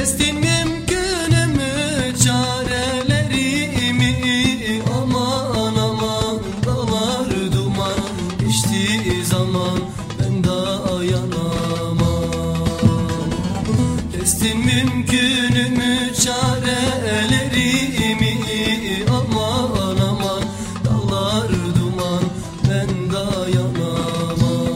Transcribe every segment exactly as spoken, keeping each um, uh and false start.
Kestin mümkünümü, çarelerimi, aman aman dağlar duman, geçti zaman ben dayanamam. Kestin mümkünümü, çarelerimi, aman aman dağlar duman, ben dayanamam.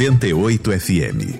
noventa e oito F M.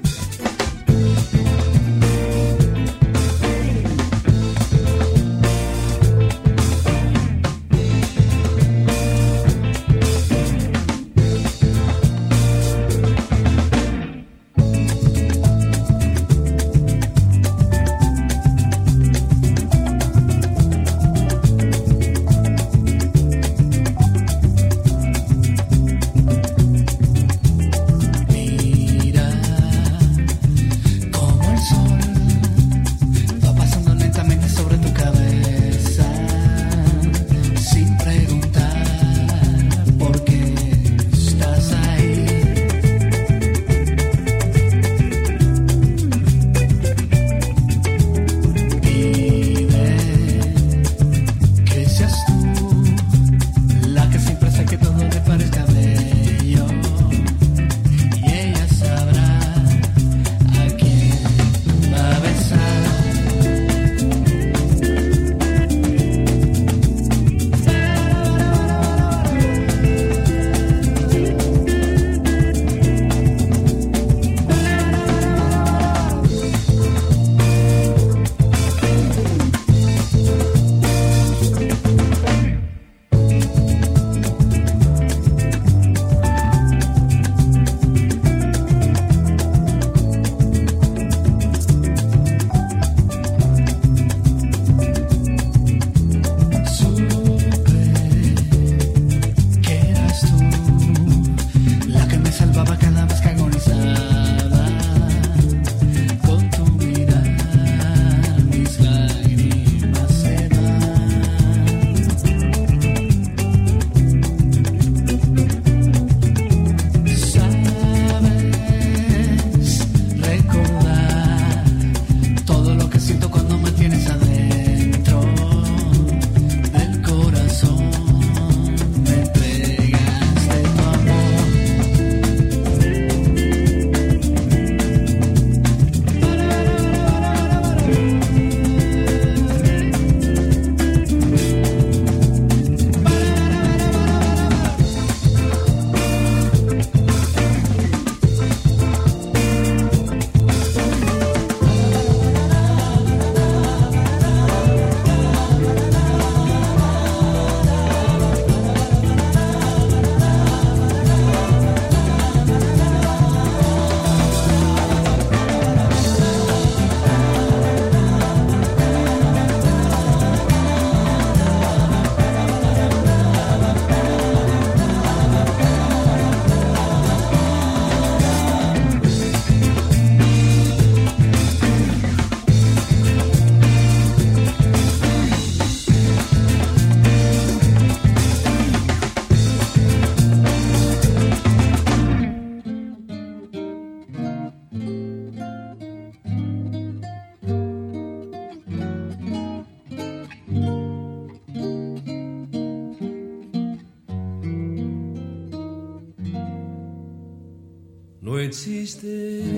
No existe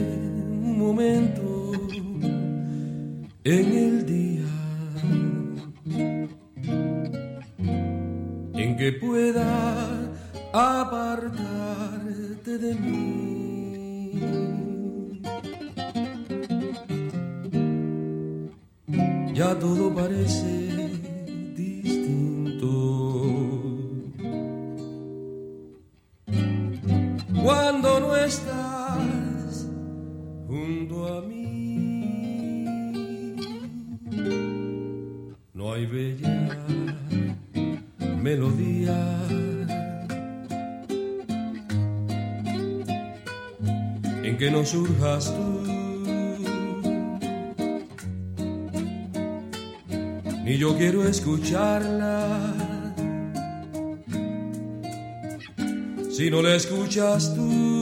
un momento en el día en que pueda apartarte de mí. Ya todo parece distinto cuando no estás junto a mí. No hay bella melodía en que no surjas tú, ni yo quiero escucharla si no la escuchas tú.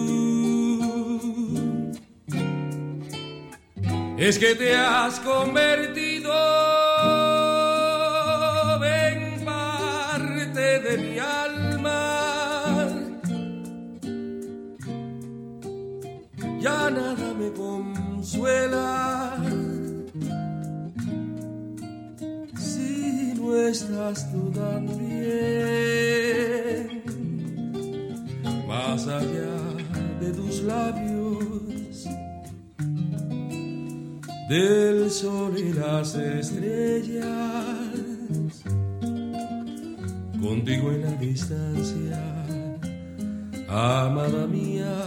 Es que te has convertido en parte de mi alma. Ya nada me consuela si no estás tú también. Más allá de tus labios del sol y las estrellas, contigo en la distancia, amada mía,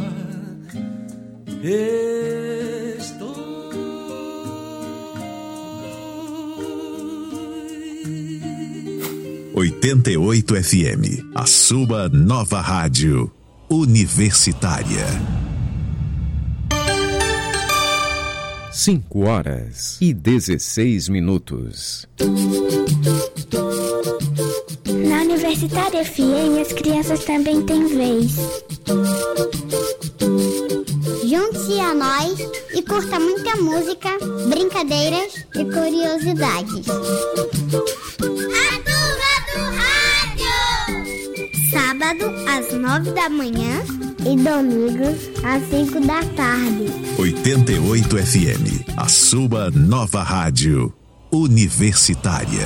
estoy. oitenta e oito F M, a sua nova rádio universitária. Cinco horas e dezesseis minutos. Na Universitária F M, as crianças também têm vez. Junte-se a nós e curta muita música, brincadeiras e curiosidades. A turma do rádio! Sábado às nove da manhã e domingo às cinco da tarde. oitenta e oito F M, a sua nova rádio universitária.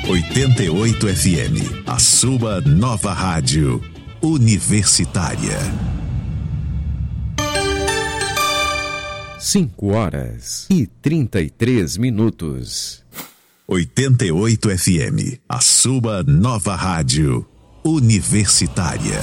oitenta e oito F M, a sua nova rádio universitária. Cinco horas e trinta e três minutos. oitenta e oito F M, a sua nova rádio universitária.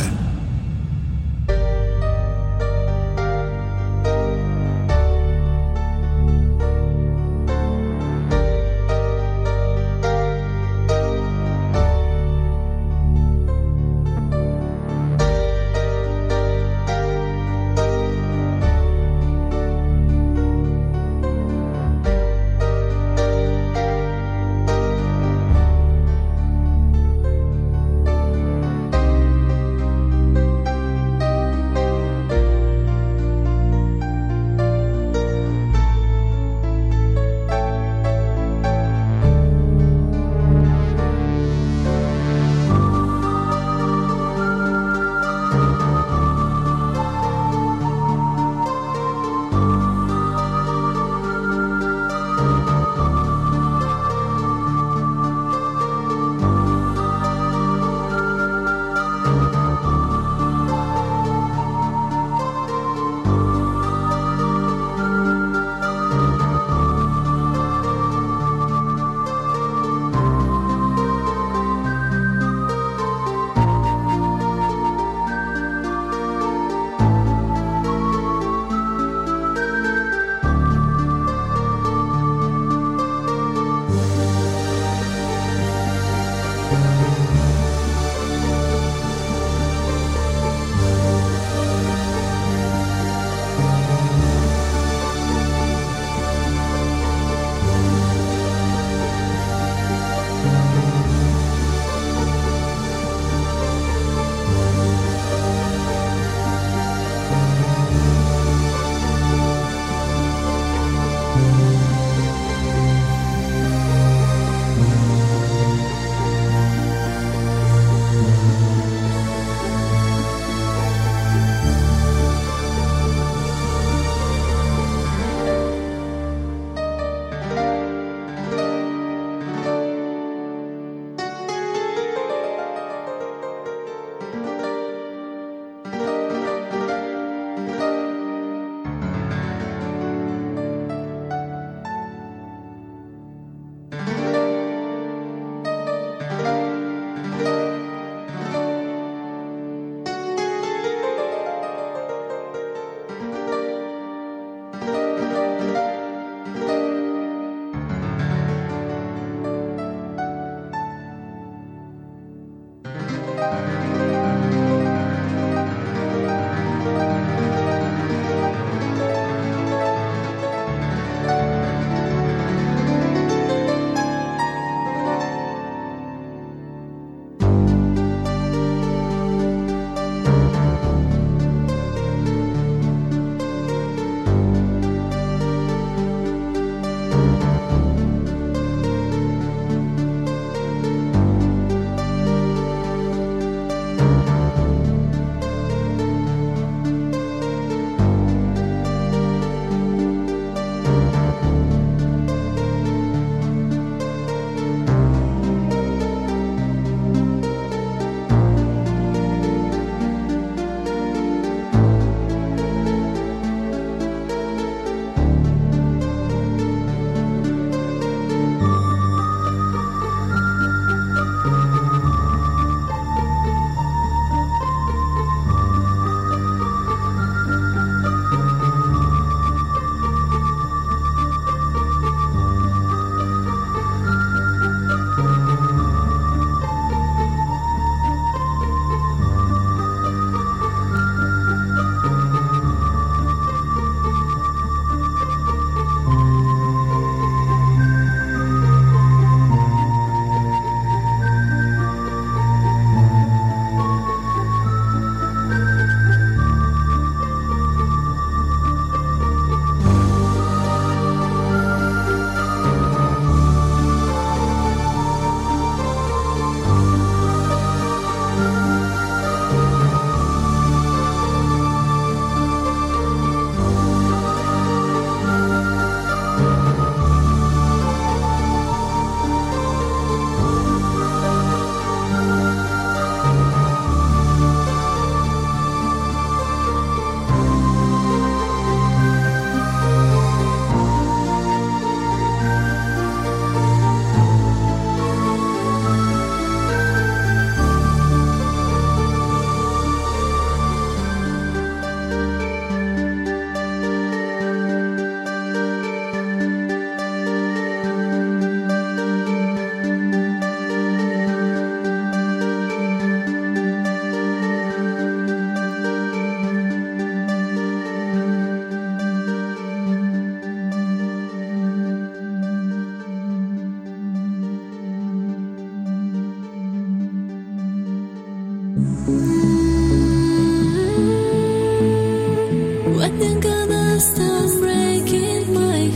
When you're gonna stop breaking my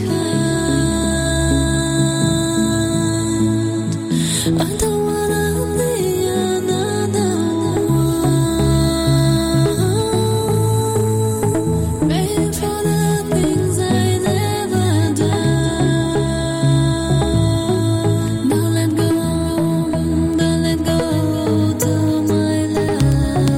heart, I don't wanna be another one, paying for the things I never done. Don't let go, don't let go to my love.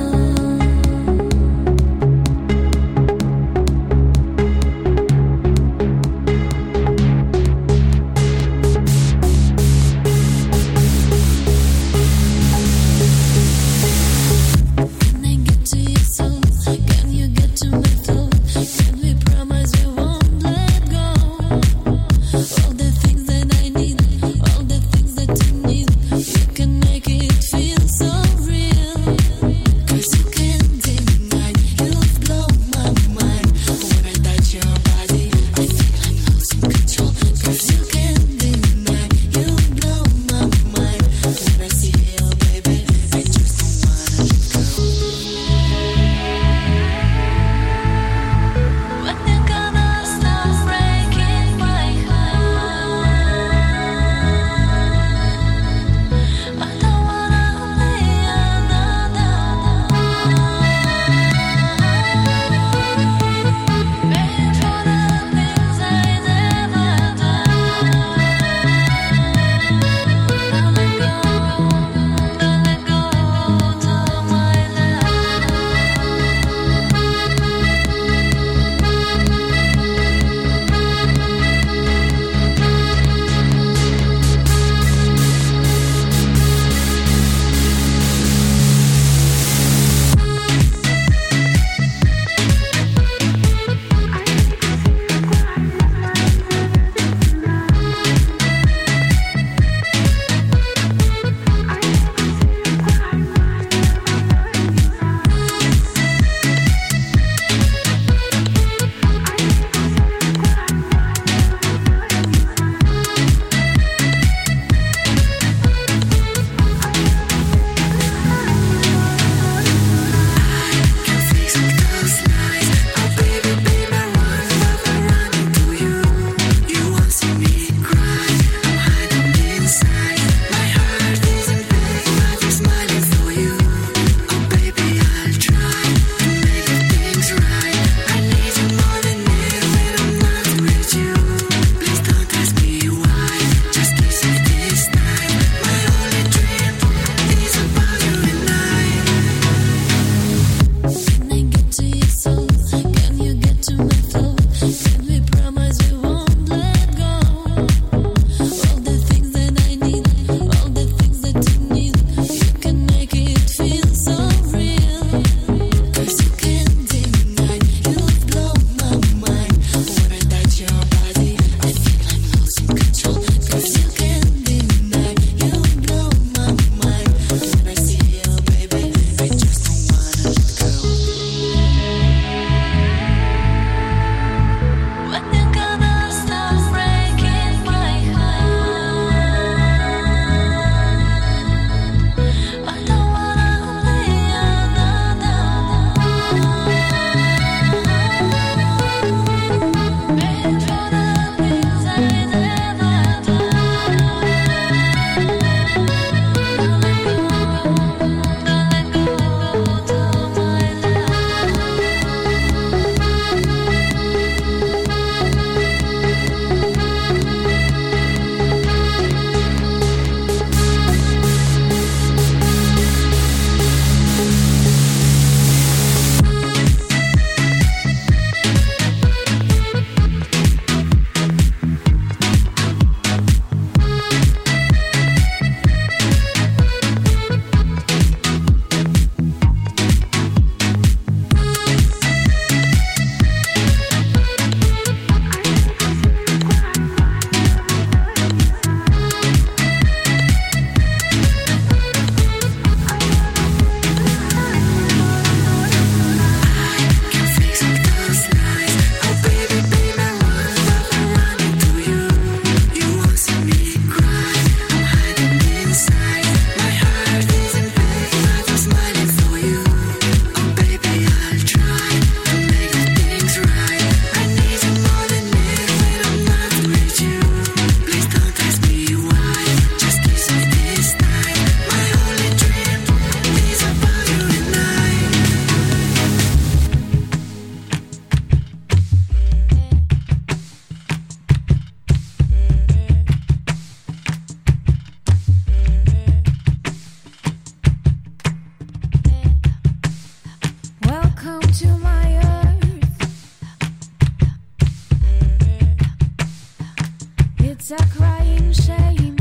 and shame.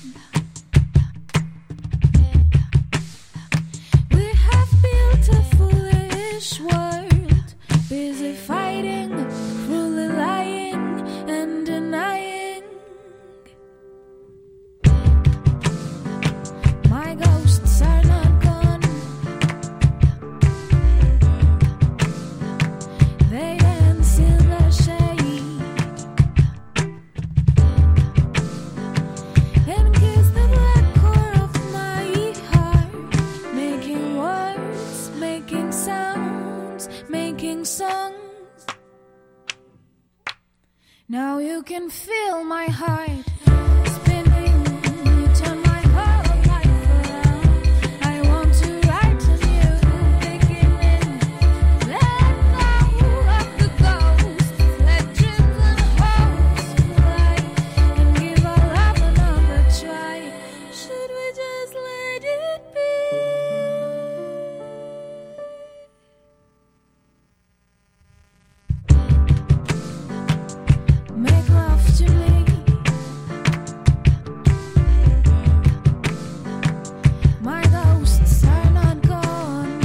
We have built a foolish world, busy fighting, fully lying and denying. My ghosts are not gone. They dance in the shade and kiss the black core of my heart, making words, making sounds, making songs. Now you can feel my heart spinning. You turn my whole life around. I want to write a new beginning. Let go of the ghosts, let dreams and hopes fly, and give our love another try. Should we just let it be? Make love to me. My ghosts are not gone.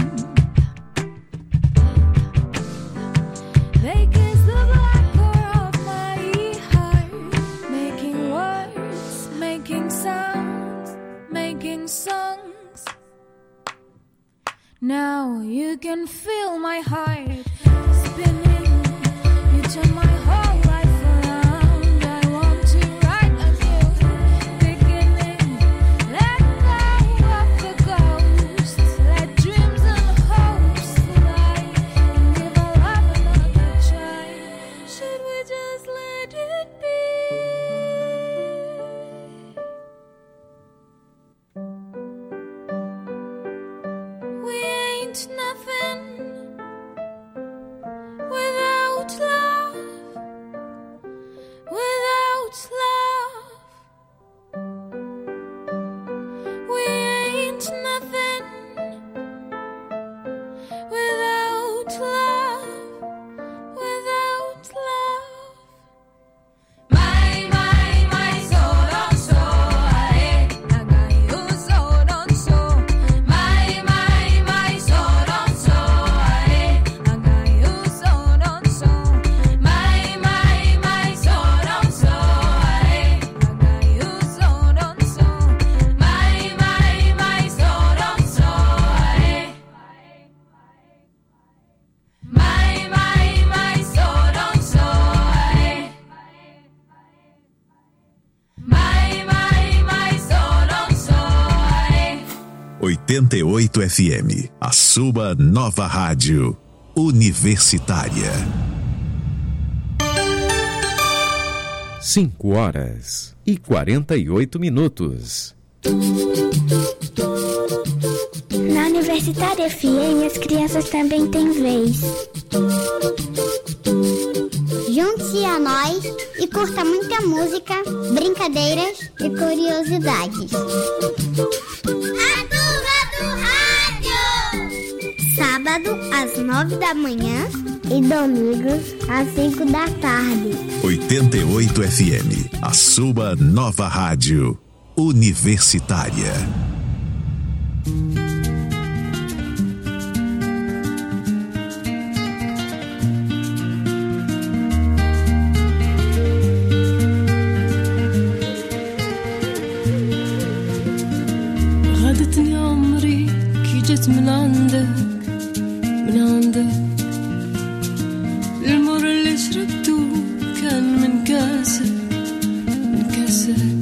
They kiss the black core of my heart, making words, making sounds, making songs. Now you can feel my heart spinning. You turn my whole life around. I want to write a new beginning. Let go of the ghosts, let dreams and hopes fly, and give our love another try. Should we just let it be? We ain't nothing without love, without love. We ain't nothing without love, without love. My, my, my soul don't show, I got you so don't show. My, my, my soul don't show, I got you so don't show. My, my, my soul don't show, I got you so don't show. My, my, my soul don't show, I my, my, my soul don't show, I my, my, my soul don't show, I oitenta e oito F M, a sua nova rádio universitária. Cinco horas e quarenta e oito minutos. Na Universitária F M, as crianças também têm vez. Junte-se a nós e curta muita música, brincadeiras e curiosidades. A turma do rádio! Sábado, às nove da manhã e domingos, às cinco da tarde. oitenta e oito F M, a sua nova rádio universitária. غادتني عمري كي جت من عندك من عندك المر اللي شربته كان من كاسك من كاسك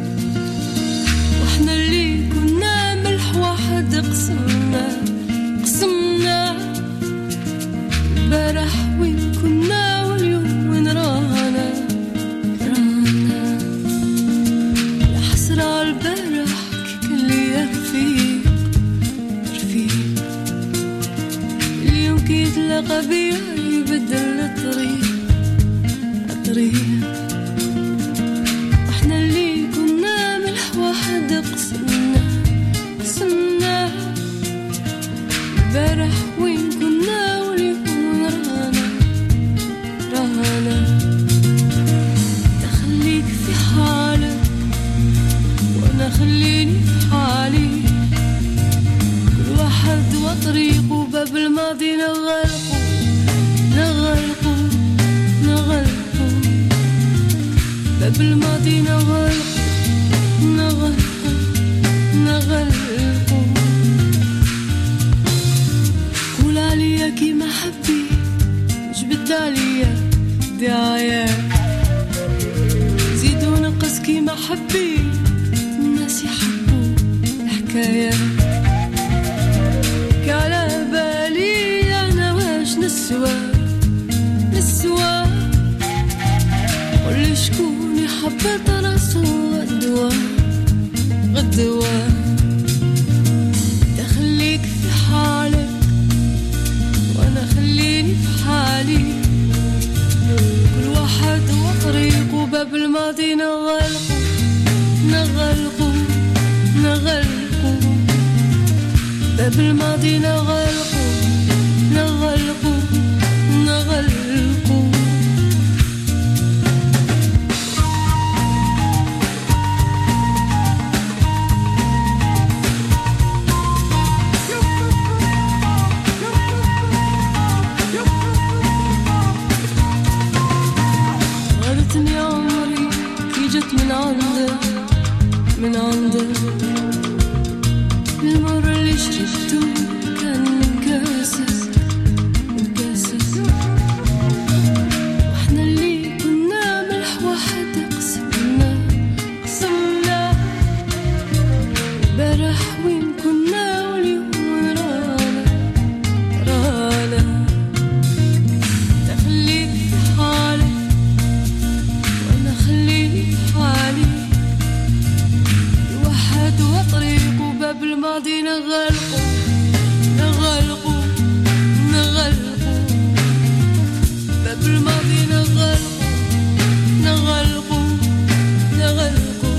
واحنا اللي كنا ملح واحد قسمنا قسمنا البارح وين كنا واليوم وين رانا رانا يا حسرة على البارح كي كان ليا رفيق رفيق اليوم كي يتلاقى بيا يبدل الطريق الطريق واحنا اللي كنا ملح واحد قسمنا قسمنا البارح وين كنا واليوم وين رانا رانا تخليك في حالك خليني في حالي كل واحد وطريقه باب الماضي نغلقه نغلقه نغلقه باب الماضي نغلقه نغلقه نغلقه قول عليا كيما حبيت مش بالدالية دعايات زيدوا نقص كيما حبيت الناس يحبوا الحكايات كعلى بالي أنا واش نسوى نسوى قولي شكون يحبط راسو غدوة غدوة تخليك في حالك وأنا خليني في حالي كل واحد وطريقه باب الماضي نغلقه نغلقه نغلقه باب الماضي نغلقه نغلقه نغلقه غلطني عمري كي جت من عندك من عندك المر اللي شربته كان مكاسس مكاسس واحنا اللي كنا ملح واحد قسمنا قسمنا البارح وين كنا واليوم وين رانا رانا تخليك في حالك وانا خليني في حالي واحد وطريقه باب الماضي نغلقه نغلقه نغلقه باب الماضي نغلقه نغلقه نغلقه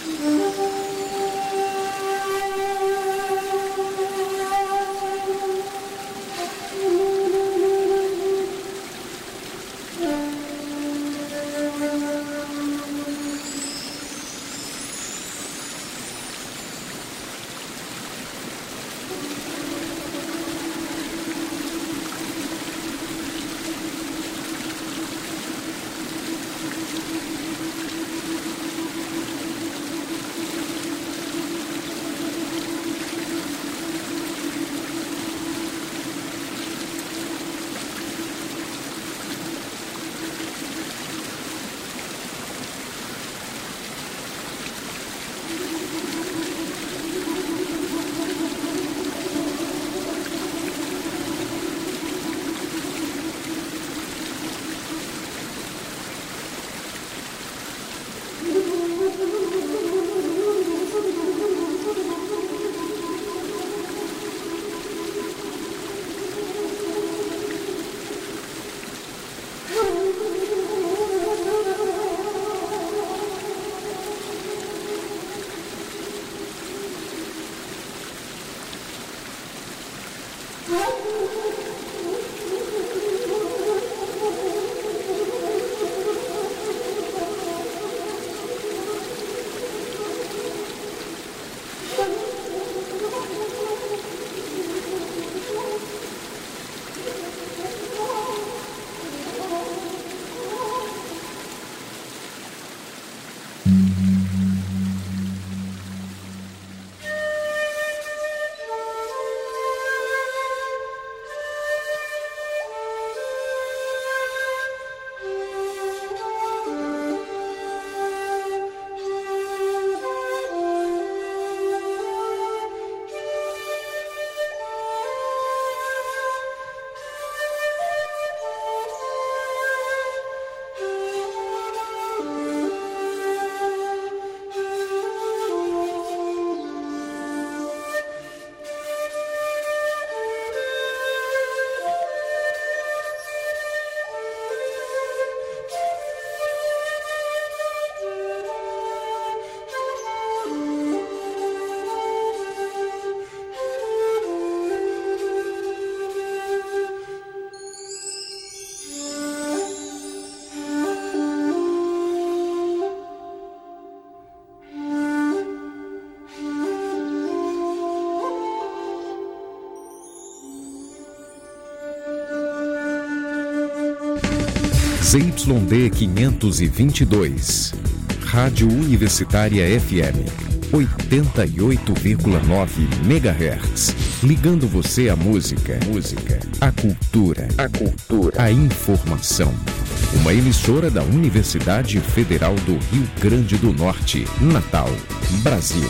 Z Y D quinhentos e vinte e dois, Rádio Universitária F M, oitenta e oito vírgula nove megahertz, ligando você à música, música, à cultura, à cultura, à informação. Uma emissora da Universidade Federal do Rio Grande do Norte, Natal, Brasil.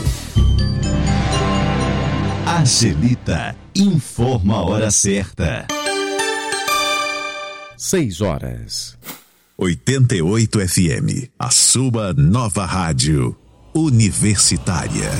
Angelita informa a hora certa. Seis horas. oitenta e oito F M, a sua nova rádio universitária.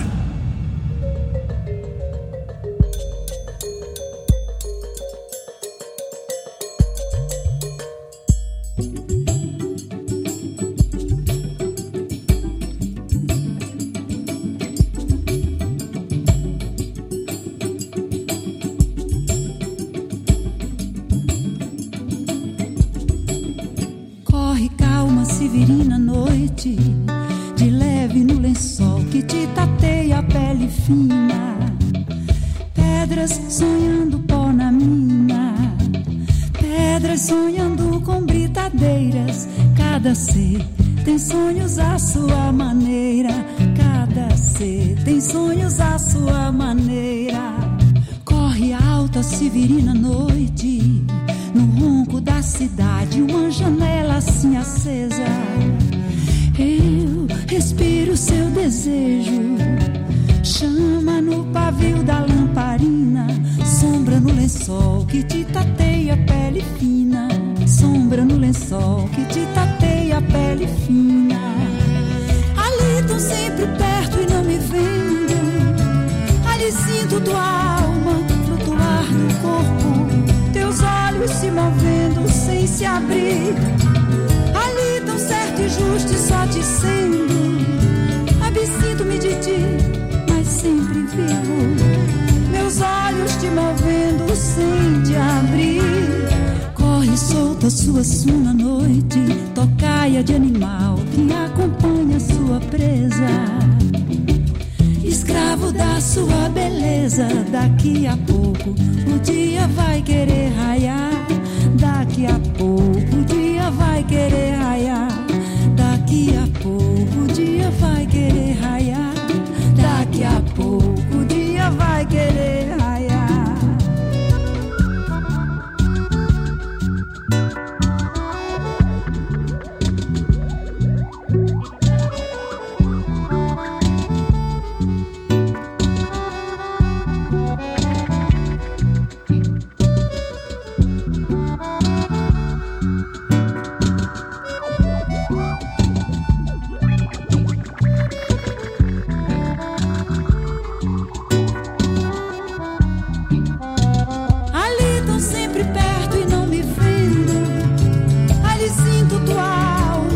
Severina noite, de leve no lençol que te tateia a pele fina, pedras sonhando pó na mina, pedras sonhando com britadeiras, cada ser tem sonhos à sua maneira, cada ser tem sonhos à sua maneira. Corre alta Severina noite, no ronco da cidade, uma janela assim acesa. Eu respiro seu desejo, chama no pavio da lamparina, sombra no lençol que te tateia a pele fina, sombra no lençol que te tateia a pele fina. Ali tão sempre perto e não me vendo, ali sinto tua alma flutuar no corpo, teus olhos se movendo sem se abrir, ali tão certo e justo e só te sendo, absinto Sua sua sua noite, tocaia de animal que acompanha sua presa. Escravo da sua beleza, daqui a pouco o dia vai querer raiar. Daqui a pouco o dia vai querer raiar. Daqui a pouco o dia vai querer raiar. Daqui a pouco o dia vai querer raiar.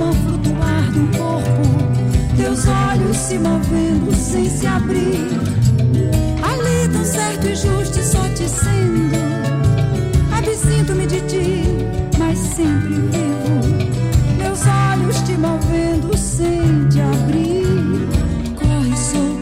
Se movendo sem se abrir,